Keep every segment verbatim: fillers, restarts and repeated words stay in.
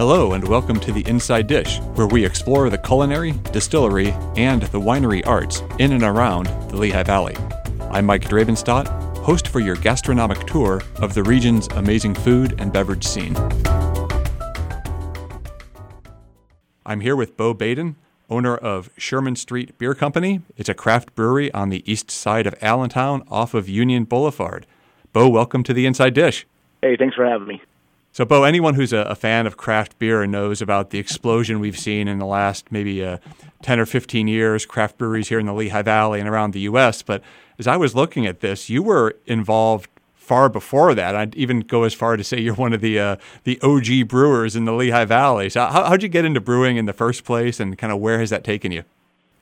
Hello and welcome to The Inside Dish, where we explore the culinary, distillery, and the winery arts in and around the Lehigh Valley. I'm Mike Drabenstadt, host for your gastronomic tour of the region's amazing food and beverage scene. I'm here with Bo Baden, owner of Sherman Street Beer Company. It's a craft brewery on the east side of Allentown off of Union Boulevard. Bo, welcome to The Inside Dish. Hey, thanks for having me. So, Bo, anyone who's a, a fan of craft beer knows about the explosion we've seen in the last maybe uh, ten or fifteen years, craft breweries here in the Lehigh Valley and around the U S. But as I was looking at this, you were involved far before that. I'd even go as far to say you're one of the uh, the O G brewers in the Lehigh Valley. So how, how'd you get into brewing in the first place, and kind of where has that taken you?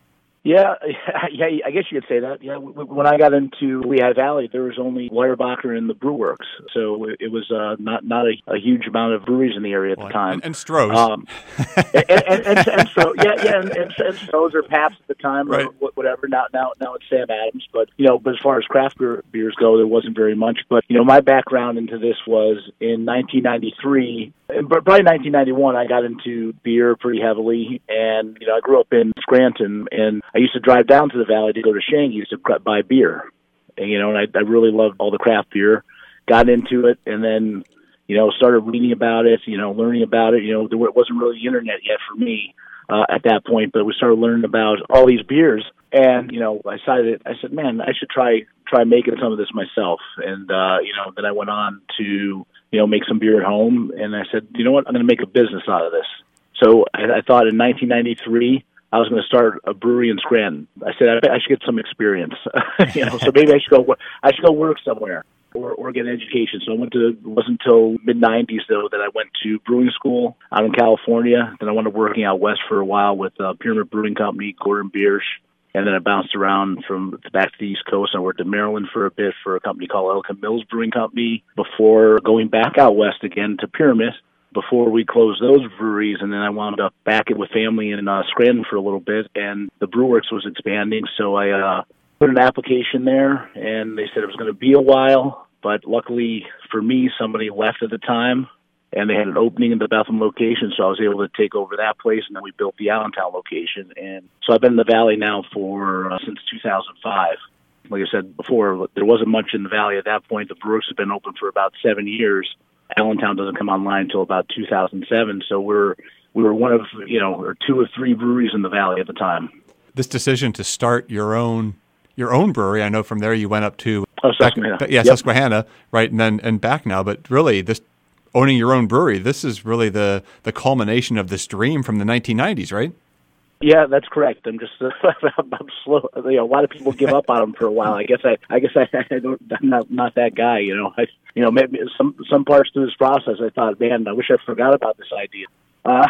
Yeah, yeah, I guess you could say that. Yeah, when I got into Lehigh Valley, there was only Weyerbacher and the Brewworks, so it was uh, not not a, a huge amount of breweries in the area at well, the time. And, and Stroh's, um, and, and, and, and so yeah, yeah, and, and, and Stroh's or Pabst at the time, right. or whatever. Now, now, now it's Sam Adams. But you know, but as far as craft beer, beers go, there wasn't very much. But you know, my background into this was in nineteen ninety-three. Probably nineteen ninety-one, I got into beer pretty heavily, and you know, I grew up in Scranton, and I used to drive down to the valley to go to Shangy's to buy beer, and you know, and I, I really loved all the craft beer. Got into it, and then you know, started reading about it, you know, learning about it. You know, there wasn't really the internet yet for me uh, at that point, but we started learning about all these beers, and you know, I decided, I said, man, I should try try making some of this myself, and uh, you know, then I went on to you know, make some beer at home. And I said, you know what, I'm going to make a business out of this. So I, I thought in nineteen ninety-three, I was going to start a brewery in Scranton. I said, I, I should get some experience, you know, so maybe I should go, I should go work somewhere or, or get an education. So I went to, it wasn't until mid nineties though, that I went to brewing school out in California. Then I went to working out west for a while with uh, Pyramid Brewing Company, Gordon Biersch. And then I bounced around from back to the East Coast. I worked in Maryland for a bit for a company called Ellicott Mills Brewing Company before going back out west again to Pyramid before we closed those breweries. And then I wound up back with family in uh, Scranton for a little bit, and the Brewworks was expanding. So I uh, put an application there, and they said it was going to be a while. But luckily for me, somebody left at the time, and they had an opening in the Bethlehem location, so I was able to take over that place, and then we built the Allentown location. And so I've been in the Valley now for uh, since two thousand five. Like I said before, there wasn't much in the Valley at that point. The Brewworks have been open for about seven years. Allentown doesn't come online until about two thousand seven, so we're we were one of, you know, or two or three breweries in the Valley at the time. This decision to start your own your own brewery, I know from there you went up to oh, Susquehanna. Back, yeah, yep. Susquehanna, right, and then and back now. But really, this owning your own brewery, this is really the, the culmination of this dream from the nineteen nineties, right? Yeah, that's correct. I'm just uh, I'm slow. You know, a lot of people give up on them for a while. I guess I, I guess I, I don't, I'm not not that guy. You know, I, you know, maybe some some parts through this process, I thought, man, I wish I forgot about this idea. Uh,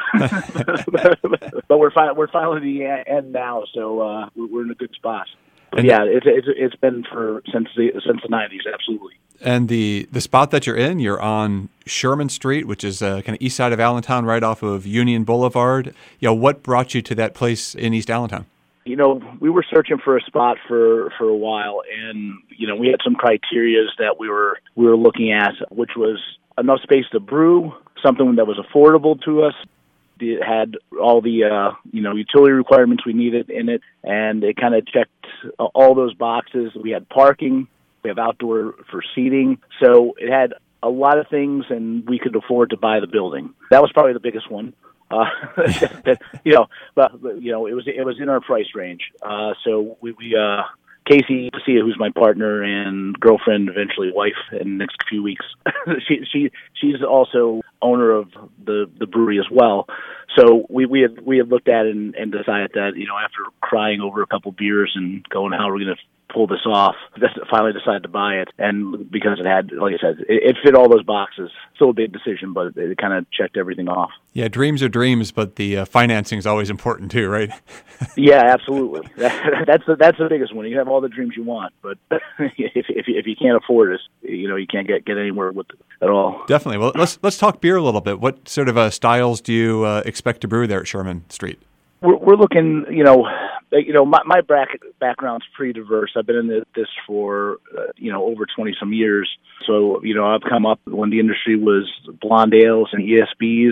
but we're fi- we're finally at the end now, so uh, we're in a good spot. But yeah, it's it's it's been for since the since the nineties, absolutely. And the, the spot that you're in, you're on Sherman Street, which is uh, kind of east side of Allentown, right off of Union Boulevard. You know, what brought you to that place in East Allentown? You know, we were searching for a spot for, for a while, and you know, we had some criterias that we were we were looking at, which was enough space to brew, something that was affordable to us. It had all the uh, you know utility requirements we needed in it, and it kind of checked all those boxes. We had parking. We have outdoor for seating. So it had a lot of things, and we could afford to buy the building. That was probably the biggest one. Uh, that, you know, but, you know, it was it was in our price range. Uh, so we, we uh, Casey Garcia, who's my partner and girlfriend, eventually wife, in the next few weeks. she she she's also owner of the, the brewery as well. So we, we had we had looked at it and, and decided that, you know, after crying over a couple beers and going, how are we going to pull this off, finally decided to buy it. And because it had, like I said, it, it fit all those boxes. Still a big decision, but it, it kind of checked everything off. Yeah, dreams are dreams, but the uh, financing is always important too, right? Yeah, absolutely. That, that's the, that's the biggest one. You have all the dreams you want, but if if if you can't afford it, you know, you can't get, get anywhere with it at all. Definitely. Well, let's let's talk beer a little bit. What sort of uh, styles do you uh, expect to brew there at Sherman Street? We're, we're looking, you know, you know, my, my bracket background's pretty diverse. I've been in this for, uh, you know, over twenty some years. So, you know, I've come up when the industry was blonde ales and E S Bs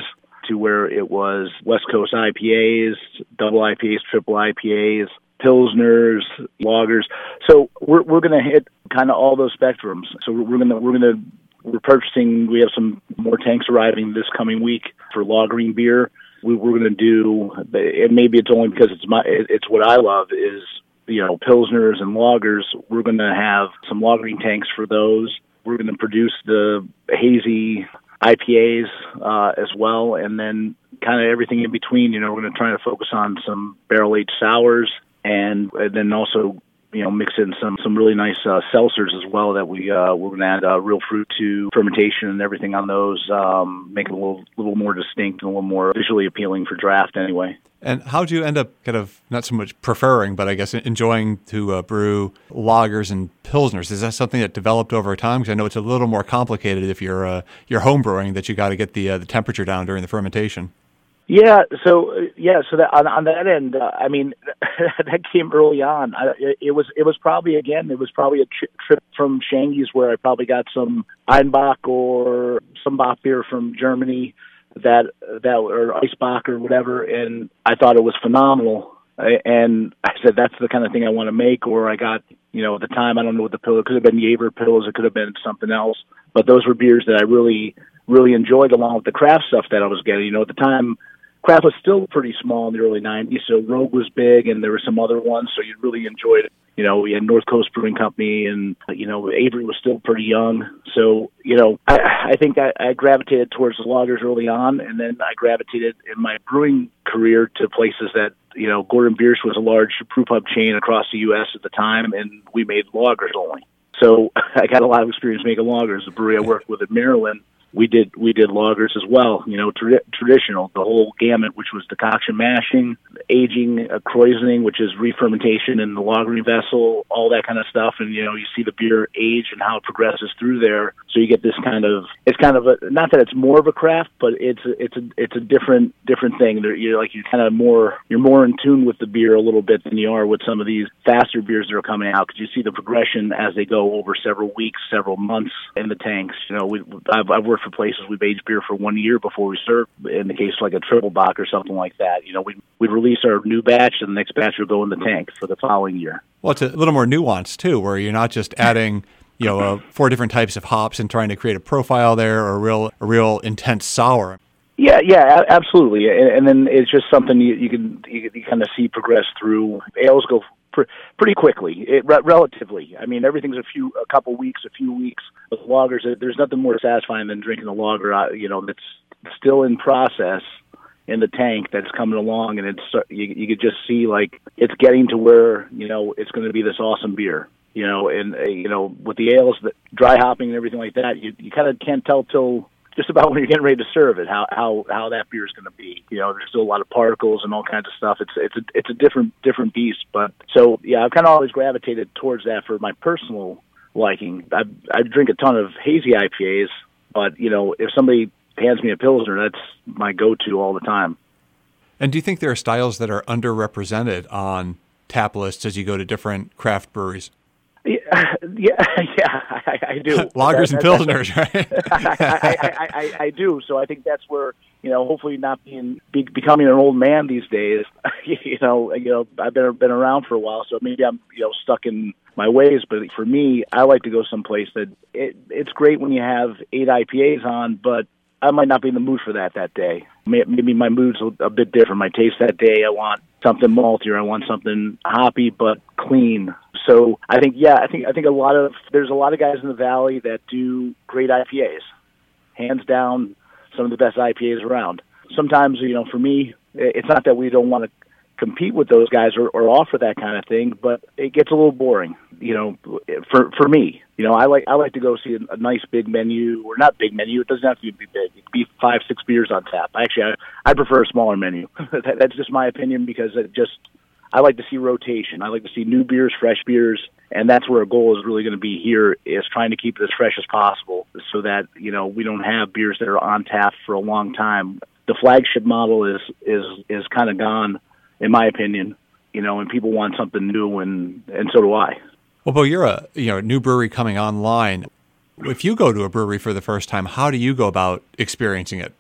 to where it was West Coast I P As, double I P As, triple I P As, Pilsners, lagers. So we're we're going to hit kind of all those spectrums. So we're going to we're going to we're purchasing. We have some more tanks arriving this coming week for lagering beer. We, we're going to do, and maybe it's only because it's my it's what I love is you know Pilsners and lagers. We're going to have some lagering tanks for those. We're going to produce the hazy I P As uh, as well, and then kind of everything in between. You know, we're going to try to focus on some barrel-aged sours, and, and then also, you know, mix in some some really nice uh, seltzers as well. That we uh, we're going to add uh, real fruit to fermentation and everything on those, um, make it a little little more distinct and a little more visually appealing for draft. Anyway. And how do you end up kind of not so much preferring, but I guess enjoying to uh, brew lagers and pilsners? Is that something that developed over time? Because I know it's a little more complicated if you're uh, you're home brewing, that you got to get the uh, the temperature down during the fermentation. Yeah, so uh, yeah, so that on, on that end, uh, I mean, that came early on. I, it, it was it was probably again, it was probably a tri- trip from Schengi's where I probably got some Einbach or some Bach beer from Germany. that that or Eisbach or whatever, and I thought it was phenomenal. And I said, that's the kind of thing I want to make. Or I got, you know, at the time, I don't know what the pill, it could have been Jaeger pills, it could have been something else. But those were beers that I really, really enjoyed along with the craft stuff that I was getting. You know, at the time, craft was still pretty small in the early nineties, so Rogue was big, and there were some other ones, so you really enjoyed it. You know, we had North Coast Brewing Company, and, you know, Avery was still pretty young. So, you know, I, I think I, I gravitated towards the lagers early on, and then I gravitated in my brewing career to places that, you know, Gordon Biersch was a large brew pub chain across the U S at the time, and we made lagers only. So I got a lot of experience making lagers. The brewery I worked with in Maryland, we did we did lagers as well, you know, tra- traditional, the whole gamut, which was decoction mashing, aging, uh, krausening, which is re-fermentation in the lagering vessel, all that kind of stuff. And, you know, you see the beer age and how it progresses through there. So you get this kind of, it's kind of a, not that it's more of a craft, but it's a, it's a, it's a different, different thing. You're like, you're kind of more, you're more in tune with the beer a little bit than you are with some of these faster beers that are coming out, because you see the progression as they go over several weeks, several months in the tanks. You know, we, I've, I've worked for places we've aged beer for one year before we serve. In the case of like a triple bock or something like that, you know, we we'd release our new batch, and the next batch would go in the tank for the following year. Well, it's a little more nuanced too, where you're not just adding, you know, uh, four different types of hops and trying to create a profile there, or a real, a real intense sour. Yeah, yeah, absolutely. And, and then it's just something you, you can you, you kind of see progress through. Ales go pr- pretty quickly, it, re- relatively. I mean, everything's a few, a couple weeks, a few weeks. With lagers, there's nothing more satisfying than drinking a lager, you know, that's still in process in the tank, that's coming along, and it's you, you could just see like it's getting to where, you know, it's going to be this awesome beer. You know, and uh, you know, with the ales, the dry hopping and everything like that, you you kind of can't tell till just about when you're getting ready to serve it, how how how that beer is going to be. You know, there's still a lot of particles and all kinds of stuff. It's it's a it's a different different beast. But so yeah, I've kind of always gravitated towards that for my personal liking. I I drink a ton of hazy I P As, but you know, if somebody hands me a Pilsner, that's my go-to all the time. And do you think there are styles that are underrepresented on tap lists as you go to different craft breweries? Yeah, yeah, yeah, I, I do. Lagers and Pilsners, right? I, I, I, I do. So I think that's where, you know, hopefully not being be, becoming an old man these days. you know, you know, I've been been around for a while, so maybe I'm, you know, stuck in my ways. But for me, I like to go someplace that it, it's great when you have eight I P As on, but I might not be in the mood for that that day. Maybe my mood's a bit different. My taste that day, I want something malty, or I want something hoppy but clean. So I think, yeah, I think I think a lot of there's a lot of guys in the valley that do great I P As, hands down, some of the best I P As around. Sometimes, you know, for me, it's not that we don't want to compete with those guys or, or offer that kind of thing, but it gets a little boring, you know, for for me. You know, I like I like to go see a, a nice big menu, or not big menu. It doesn't have to be big. It could be five, six beers on tap. Actually, I, I prefer a smaller menu. that, that's just my opinion, because it just I like to see rotation. I like to see new beers, fresh beers, and that's where our goal is really going to be here, is trying to keep it as fresh as possible, so that, you know, we don't have beers that are on tap for a long time. The flagship model is is is kind of gone, in my opinion, you know, and people want something new, and, and so do I. Well, Bo, you're a you know new brewery coming online. If you go to a brewery for the first time, how do you go about experiencing it?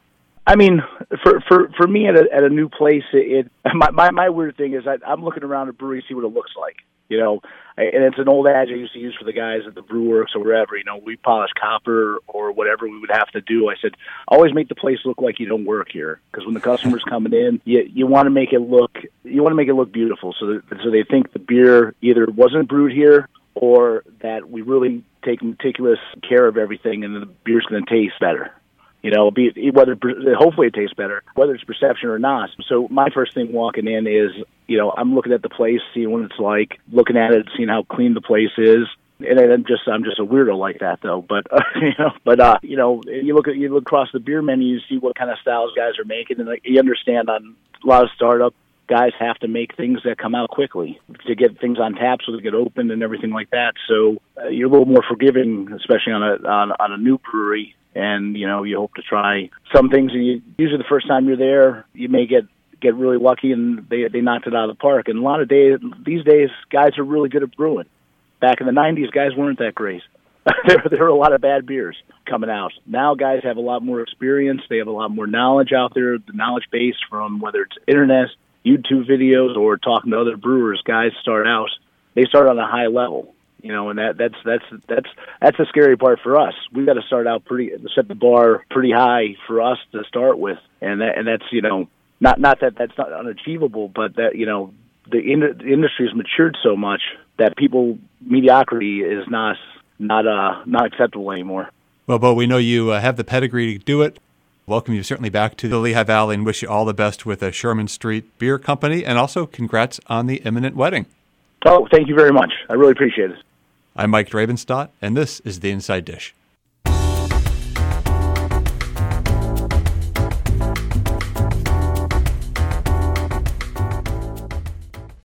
I mean, for for for me at a at a new place, it, it my, my my weird thing is I, I'm looking around a brewery to see what it looks like. You know, and it's an old adage I used to use for the guys at the brew works or wherever. You know, we polish copper or whatever we would have to do. I said, always make the place look like you don't work here, because when the customer's coming in, you you want to make it look you want to make it look beautiful, so that, so they think the beer either wasn't brewed here or that we really take meticulous care of everything, and the beer's going to taste better. You know, be it, whether hopefully it tastes better, whether it's perception or not. So my first thing walking in is, you know, I'm looking at the place, seeing what it's like, looking at it, seeing how clean the place is. And I'm just I'm just a weirdo like that, though. But uh, you know, but uh, you know, you look at you look across the beer menu, you see what kind of styles guys are making, and like, you understand on a lot of startup guys have to make things that come out quickly to get things on tap so they get opened and everything like that. So uh, you're a little more forgiving, especially on a on, on a new brewery. And, you know, you hope to try some things. And you, usually the first time you're there, you may get, get really lucky and they they knocked it out of the park. And a lot of days, these days, guys are really good at brewing. Back in the nineties, guys weren't that great. there, there were a lot of bad beers coming out. Now guys have a lot more experience. They have a lot more knowledge out there, the knowledge base from whether it's internet, YouTube videos, or talking to other brewers. Guys start out, they start on a high level. You know, and that that's that's that's that's the scary part for us. We've got to start out pretty, set the bar pretty high for us to start with, and that and that's you know not not that that's not unachievable, but that you know the, in, the industry has matured so much that people mediocrity is not not uh not acceptable anymore. Well, Bo, we know you uh, have the pedigree to do it. Welcome you certainly back to the Lehigh Valley, and wish you all the best with the Sherman Street Beer Company, and also congrats on the imminent wedding. Oh, thank you very much. I really appreciate it. I'm Mike Drabenstadt, and this is The Inside Dish.